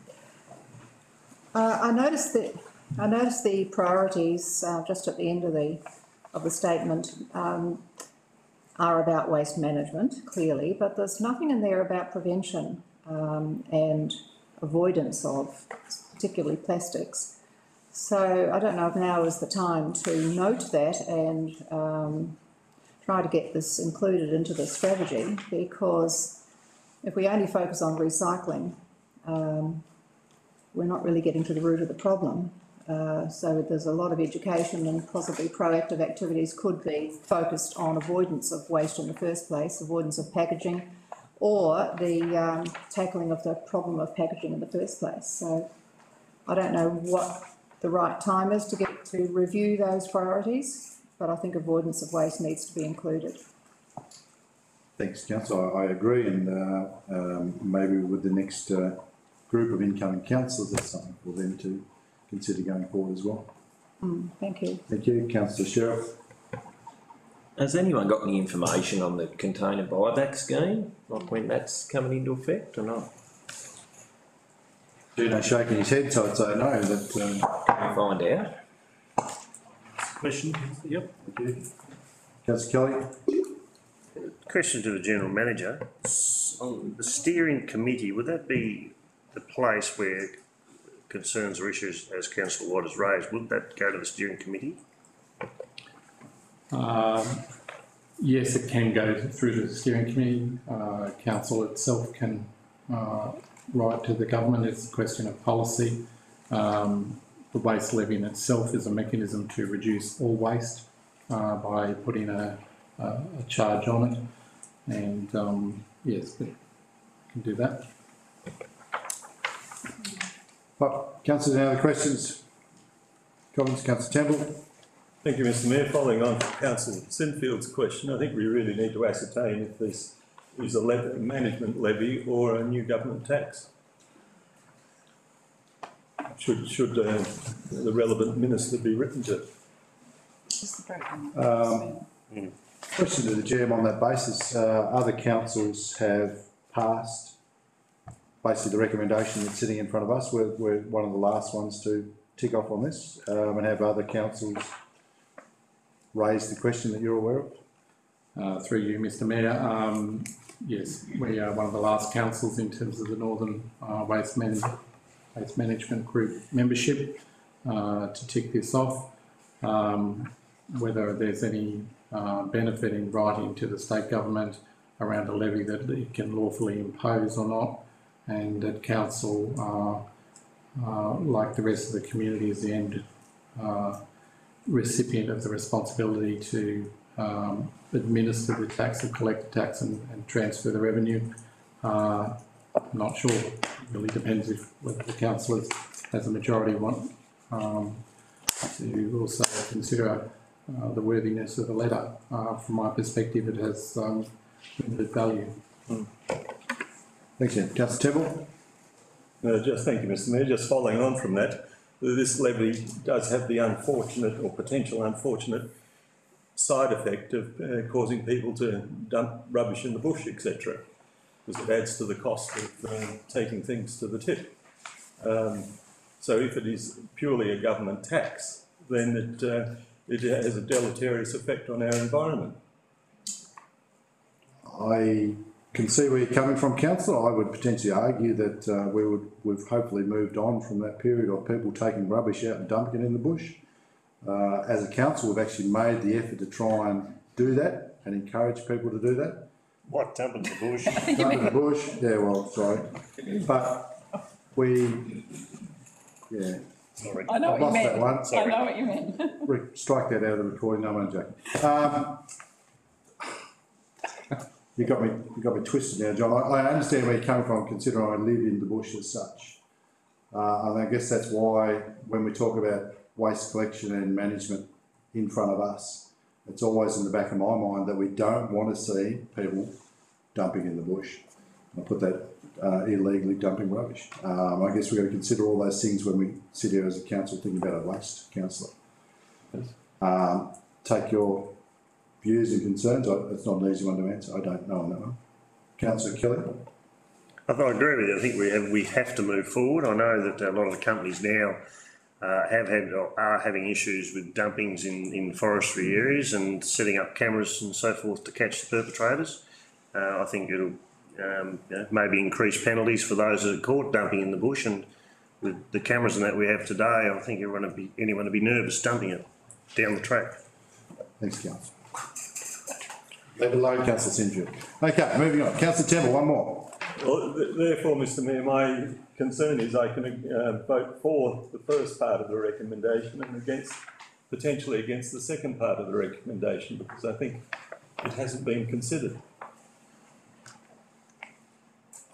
Speaker 7: Uh, I noticed that I noticed the priorities uh, just at the end of the of the statement um, are about waste management, clearly, but there's nothing in there about prevention um, and avoidance of particularly plastics. So I don't know if now is the time to note that and um, try to get this included into the strategy, because if we only focus on recycling, um, we're not really getting to the root of the problem. Uh, so there's a lot of education and possibly proactive activities could be focused on avoidance of waste in the first place, avoidance of packaging, or the um, tackling of the problem of packaging in the first place. So I don't know what the right time is to get to review those priorities, but I think avoidance of waste needs to be included.
Speaker 1: Thanks, councillor. I, I agree, and uh, um, maybe with the next uh, group of incoming councillors, that's something for them to consider going forward as well.
Speaker 7: Mm, thank you.
Speaker 1: Thank you, councillor Sheriff.
Speaker 13: Has anyone got any information on the container buyback scheme, like when that's coming into effect or not?
Speaker 1: Gino shaking his head, so I'd say no, but um,
Speaker 13: Can we find out?
Speaker 12: Question, yep.
Speaker 1: thank you. Councillor Kelly?
Speaker 11: Question to the General Manager. S- On the steering committee, would that be the place where concerns or issues, as Councillor White has raised, would that go to the steering committee?
Speaker 5: Um, yes, it can go through to the steering committee. Uh, council itself can uh, write to the government. It's a question of policy. Um, the waste levy in itself is a mechanism to reduce all waste uh, by putting a, a, a charge on it. And um, yes, but can do that.
Speaker 1: Well, councillors, any other questions? Comments, councillor Temple?
Speaker 4: Thank you, Mr Mayor. Following on from Councillor Sinfield's question, I think we really need to ascertain if this is a levy, management levy or a new government tax. Should, should uh, the relevant minister be written to?
Speaker 1: Um, question to the G M on that basis. Uh, other councils have passed basically the recommendation that's sitting in front of us. We're, we're one of the last ones to tick off on this, um, and have other councils raised the question that you're aware of?
Speaker 5: Uh, through you, Mr Mayor, um, yes, we are one of the last councils in terms of the Northern uh, Waste, Man Waste Management Group membership uh, to tick this off. Um, whether there's any uh, benefit in writing to the state government around a levy that it can lawfully impose or not, and that council, uh, uh, like the rest of the community, is the end uh, recipient of the responsibility to um, administer the tax and collect the tax and, and transfer the revenue. Uh, I'm not sure. It really depends if whether the council is, has a majority want um, to also consider uh, the worthiness of the letter. Uh, from my perspective, it has um, limited value.
Speaker 1: Mm. Thanks, Ian. Councillor Temple?
Speaker 4: Uh, just thank you, Mr Mayor. Just following on from that, this levy does have the unfortunate or potential unfortunate side effect of uh, causing people to dump rubbish in the bush, et cetera, because it adds to the cost of uh, taking things to the tip. Um, so if it is purely a government tax, then it, uh, it has a deleterious effect on our environment.
Speaker 1: I can see where you're coming from, councillor. I would potentially argue that uh, we would, we've hopefully moved on from that period of people taking rubbish out and dumping it in the bush. Uh, as a council, we've actually made the effort to try and do that and encourage people to do that.
Speaker 11: What, dump in the bush?
Speaker 1: Dump in the bush, yeah, well, sorry. But we, yeah.
Speaker 11: Sorry.
Speaker 3: I know
Speaker 1: I've
Speaker 3: what you
Speaker 1: lost that
Speaker 3: meant.
Speaker 1: one.
Speaker 3: I
Speaker 1: Sorry.
Speaker 3: know what you meant.
Speaker 1: Rick, strike that out of the recording, no one joking. Um, you got me, you got me twisted now, John. I, I understand where you're coming from, considering I live in the bush as such. Uh, and I guess that's why when we talk about waste collection and management in front of us, it's always in the back of my mind that we don't want to see people dumping in the bush. I put that uh, illegally dumping rubbish. Um, I guess we've got to consider all those things when we sit here as a council thinking about a waste councillor. Um, take your views and concerns. I, it's not an easy one to answer. I don't know on that one. Councillor Kelly?
Speaker 11: I thought I agree with you. I think we have, we have to move forward. I know that a lot of the companies now uh, have had or are having issues with dumpings in, in forestry areas and setting up cameras and so forth to catch the perpetrators. Uh, I think it'll um, you know, maybe increase penalties for those that are caught dumping in the bush, and with the cameras and that we have today, I think everyone would be, anyone would be nervous dumping it down the track.
Speaker 1: Thanks, Councillor. Leave it alone, Councillor Sinfield. Okay, moving on. Councillor Temple, one more.
Speaker 4: Well, th therefore, Mr Mayor, my concern is I can uh, vote for the first part of the recommendation and against, potentially against the second part of the recommendation, because I think it hasn't been considered.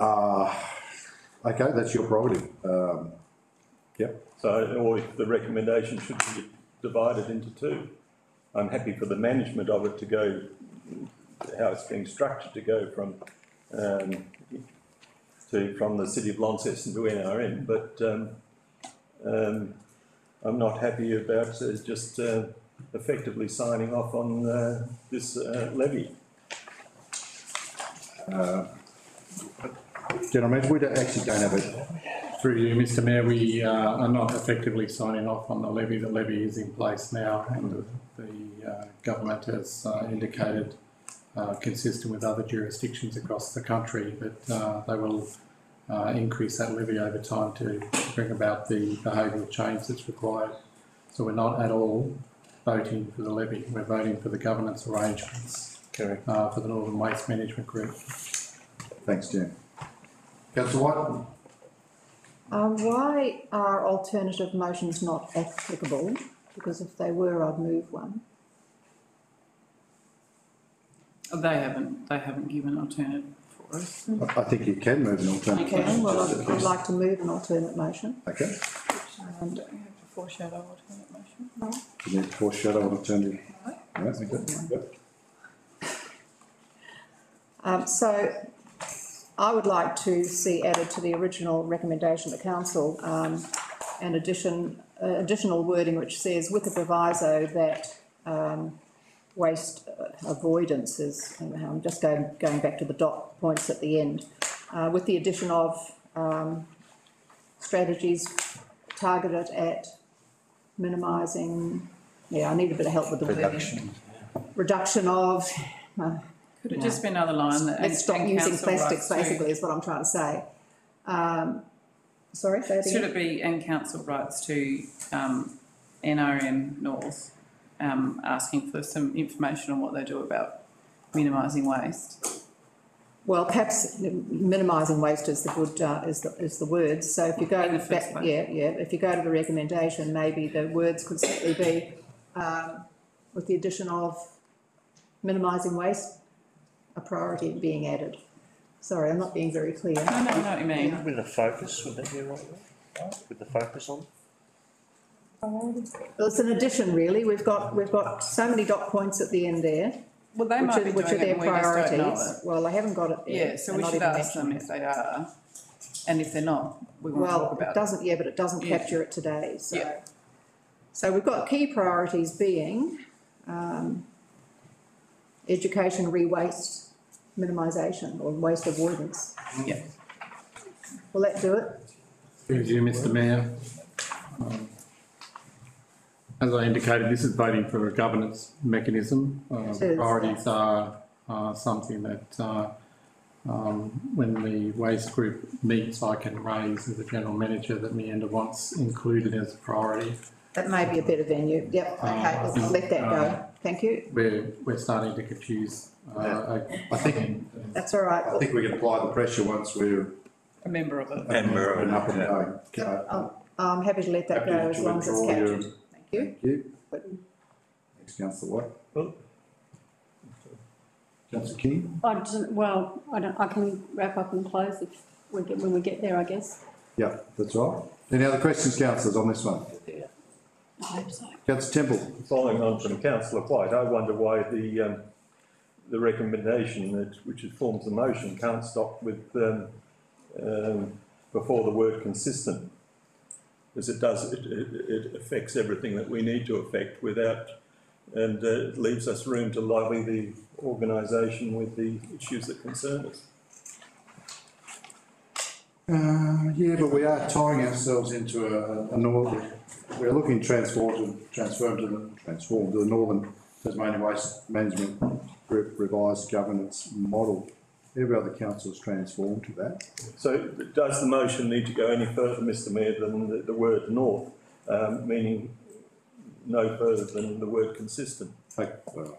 Speaker 1: Uh, okay, that's your prerogative. Um, yep.
Speaker 4: So, or if the recommendation should be divided into two. I'm happy for the management of it to go, how it's being structured, to go from, um, to, from the City of Launceston to N R M, but, um, um, I'm not happy about uh, just, uh, effectively signing off on, uh, this, uh, levy.
Speaker 1: Uh, General Manager, we don't, actually don't have it.
Speaker 5: Through you, Mr Mayor, we uh, are not effectively signing off on the levy. The levy is in place now, and the, the uh, government has uh, indicated, uh, consistent with other jurisdictions across the country, that uh, they will uh, increase that levy over time to bring about the behavioural change that's required. So we're not at all voting for the levy. We're voting for the governance arrangements uh, for the Northern Waste Management Group.
Speaker 1: Thanks, Jen. Councillor White.
Speaker 7: Uh, why are alternative motions not applicable? Because if they were, I'd move one.
Speaker 3: They haven't, they haven't given alternate for us.
Speaker 1: I I think you can move an alternative.
Speaker 7: You can, well, I'd, I'd like to move an alternate motion.
Speaker 1: Okay.
Speaker 7: Um,
Speaker 3: Don't you have to foreshadow alternate motion?
Speaker 7: No.
Speaker 1: You need to foreshadow an alternative. Right, okay. Yep.
Speaker 7: Um, so I would like to see added to the original recommendation of the council um, an addition, uh, additional wording which says, with the proviso that um, waste avoidance is, I'm just going, going back to the dot points at the end, uh, with the addition of um, strategies targeted at minimising, yeah, I need a bit of help with the
Speaker 2: Reduction.
Speaker 7: wording. Reduction of... Uh,
Speaker 3: Could it
Speaker 7: no.
Speaker 3: just be another line that?
Speaker 7: Let's stop
Speaker 3: and
Speaker 7: using
Speaker 3: council
Speaker 7: plastics,
Speaker 3: rights to-
Speaker 7: basically, is what I'm trying to say. Um, sorry, say it
Speaker 3: Should
Speaker 7: again?
Speaker 3: it be and council rights to um, N R M North, um, asking for some information on what they do about minimising waste?
Speaker 7: Well, perhaps minimising waste is the good, uh, is the, is the words, so if you go
Speaker 3: In the first
Speaker 7: back,
Speaker 3: place.
Speaker 7: yeah, yeah, if you go to the recommendation, maybe the words could simply be, um, with the addition of minimising waste, a priority being added. Sorry, I'm not being very clear.
Speaker 3: No, no, I know what you mean.
Speaker 11: With a focus, would that be right? Right? With the focus on?
Speaker 7: Well, it's an addition, really. We've got, we've got so many dot points at the end there.
Speaker 3: Well, they
Speaker 7: which
Speaker 3: might
Speaker 7: are-
Speaker 3: be
Speaker 7: which
Speaker 3: doing
Speaker 7: are
Speaker 3: it
Speaker 7: their
Speaker 3: and we just don't know
Speaker 7: priorities.
Speaker 3: it.
Speaker 7: Well, they haven't got it there.
Speaker 3: Yeah, so
Speaker 7: They're
Speaker 3: we
Speaker 7: not
Speaker 3: should
Speaker 7: even
Speaker 3: ask them
Speaker 7: mentioning
Speaker 3: if they are, and if they're not, we want to talk
Speaker 7: Well,
Speaker 3: about
Speaker 7: it
Speaker 3: it.
Speaker 7: doesn't, yeah, but it doesn't
Speaker 3: Yeah.
Speaker 7: capture it today, so.
Speaker 3: Yeah.
Speaker 7: So we've got key priorities being, um, education, re-waste, minimisation, or waste avoidance.
Speaker 3: Yeah.
Speaker 7: Will that do it?
Speaker 5: Through you, Mr Mayor. Um, As I indicated, this is voting for a governance mechanism. Uh,
Speaker 7: It
Speaker 5: the
Speaker 7: is.
Speaker 5: priorities are, are something that, uh, um, when the waste group meets, I can raise with the general manager that Meander wants included as a priority.
Speaker 7: That may be a better venue. Yep, okay,
Speaker 5: Uh,
Speaker 7: I'll let that go.
Speaker 5: uh,
Speaker 7: Thank you.
Speaker 5: We're, we're starting to confuse, uh,
Speaker 1: I think,
Speaker 7: That's all right.
Speaker 1: I think we can apply the pressure once we're
Speaker 3: A member of it.
Speaker 1: Member of it, up and going.
Speaker 7: Yep, I'm, I'm happy to let that
Speaker 1: Happy
Speaker 7: go
Speaker 1: to
Speaker 7: as long as it's
Speaker 1: withdraw your-
Speaker 7: captured. Thank you.
Speaker 1: Thank you. Thanks, councillor White.
Speaker 4: Well-
Speaker 1: Councillor King?
Speaker 10: I don't, well, I don't, I can wrap up and close if we get, when we get there, I guess.
Speaker 1: Yeah, that's right. Any other questions, councillors, on this one?
Speaker 10: I hope so.
Speaker 1: Councillor Temple?
Speaker 4: Following on from councillor White, I wonder why the, um, the recommendation that, which forms the motion can't stop with, um, um, before the word consistent. Because it does, it, it, it affects everything that we need to affect without, and uh, it leaves us room to lobby the organisation with the issues that concern us.
Speaker 1: Uh, yeah, but we are tying ourselves into a, a northern, we're looking to transform to, transform to, the- transform to the Northern Tasmania Waste Management Group revised governance model. Every other council has transformed to that.
Speaker 4: So does the motion need to go any further, Mr Mayor, than the, the word north, um, meaning no further than the word consistent?
Speaker 1: Okay, well,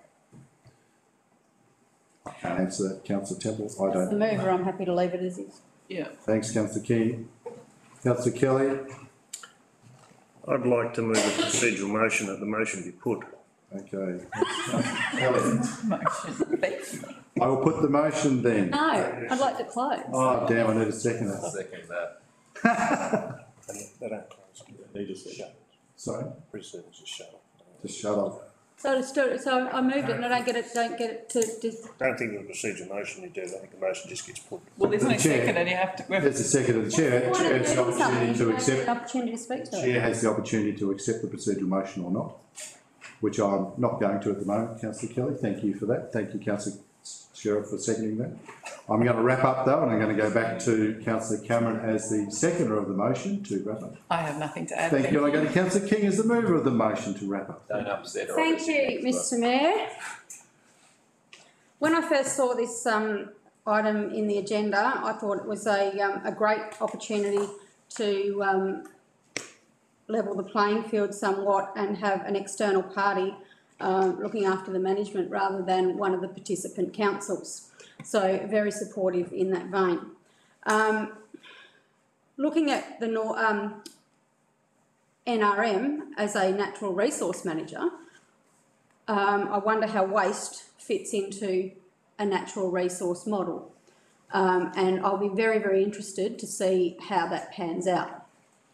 Speaker 1: I can't answer that, councillor Temple, I
Speaker 10: The
Speaker 1: don't.
Speaker 10: mover, I'm happy to leave it as is.
Speaker 3: Yeah.
Speaker 1: Thanks, councillor King. Councillor Kelly?
Speaker 11: I'd like to move a procedural motion that the motion be put.
Speaker 1: Okay. Kelly?
Speaker 3: Motion, please.
Speaker 1: I will put the motion then.
Speaker 10: No, I'd like to close.
Speaker 1: Oh, damn, I need a second.
Speaker 13: Second that.
Speaker 11: They don't close. They need to shut.
Speaker 1: Sorry,
Speaker 11: Precedence is shut.
Speaker 1: just shut up.
Speaker 10: So, to still- so I moved it and I don't get it, don't get it to, dis-
Speaker 11: Don't think of the procedure motion, you do, I think the motion just gets put.
Speaker 3: Well, there's no
Speaker 1: The chair.
Speaker 3: second and you have to.
Speaker 1: There's a second of the chair.
Speaker 10: Point
Speaker 1: Chair
Speaker 10: of
Speaker 1: has the
Speaker 10: doing something,
Speaker 1: opportunity to
Speaker 10: you don't
Speaker 1: accept.
Speaker 10: get an opportunity to speak to it.
Speaker 1: Chair has the opportunity to accept the procedural motion or not, which I'm not going to at the moment, councillor Kelly. Thank you for that. Thank you, councillor Sheriff, for seconding that. I'm going to wrap up though, and I'm going to go back to councillor Cameron as the seconder of the motion to wrap up.
Speaker 3: I have nothing to add.
Speaker 1: Thank you. And I go to councillor King as the mover of the motion to wrap up.
Speaker 13: Don't upset her.
Speaker 10: Thank you, Mr Mayor. When I first saw this um, item in the agenda, I thought it was a, um, a great opportunity to um, level the playing field somewhat and have an external party uh, looking after the management rather than one of the participant councils. So very supportive in that vein. Um, looking at the um, N R M as a natural resource manager, um, I wonder how waste fits into a natural resource model. Um, and I'll be very, very interested to see how that pans out.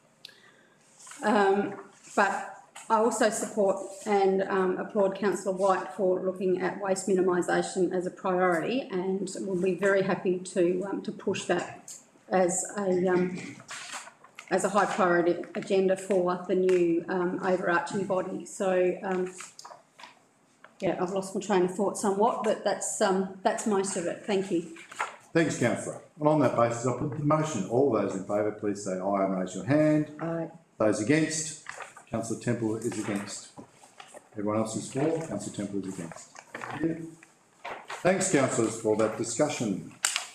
Speaker 10: Um, but I also support and um, applaud Councillor White for looking at waste minimisation as a priority, and we'll be very happy to um, to push that as a um, as a high priority agenda for the new um, overarching body. So. Um, Yeah, I've lost my train of thought somewhat, but that's um, that's most of it. Thank you.
Speaker 1: Thanks, councillor. And on that basis, I'll put the motion. All those in favour, please say aye and raise your hand.
Speaker 7: Aye.
Speaker 1: Those against, councillor Temple is against. Everyone else is for, councillor Temple is against. Thank you. Thanks, councillors, for that discussion.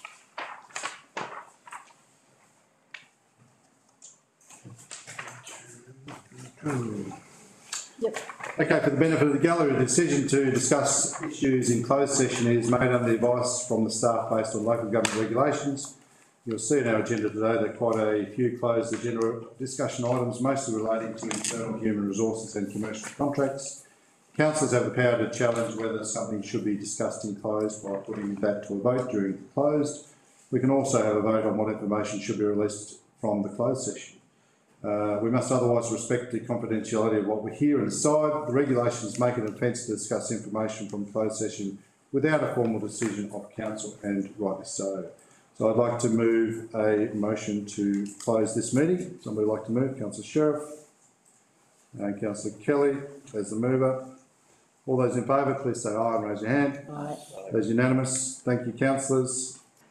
Speaker 10: Yep.
Speaker 1: Okay, for the benefit of the gallery, the decision to discuss issues in closed session is made under the advice from the staff based on local government regulations. You'll see in our agenda today that quite a few closed agenda discussion items, mostly relating to internal human resources and commercial contracts. Councillors have the power to challenge whether something should be discussed in closed by putting that to a vote during the closed. We can also have a vote on what information should be released from the closed session. Uh, we must otherwise respect the confidentiality of what we hear and decide. The regulations make it an offence to discuss information from closed session without a formal decision of council, and rightly so. So I'd like to move a motion to close this meeting. Somebody like to move? Councillor Sheriff and Councillor Kelly as the mover. All those in favour, please say aye and raise your hand.
Speaker 7: Aye.
Speaker 1: That's unanimous. Thank you, councillors.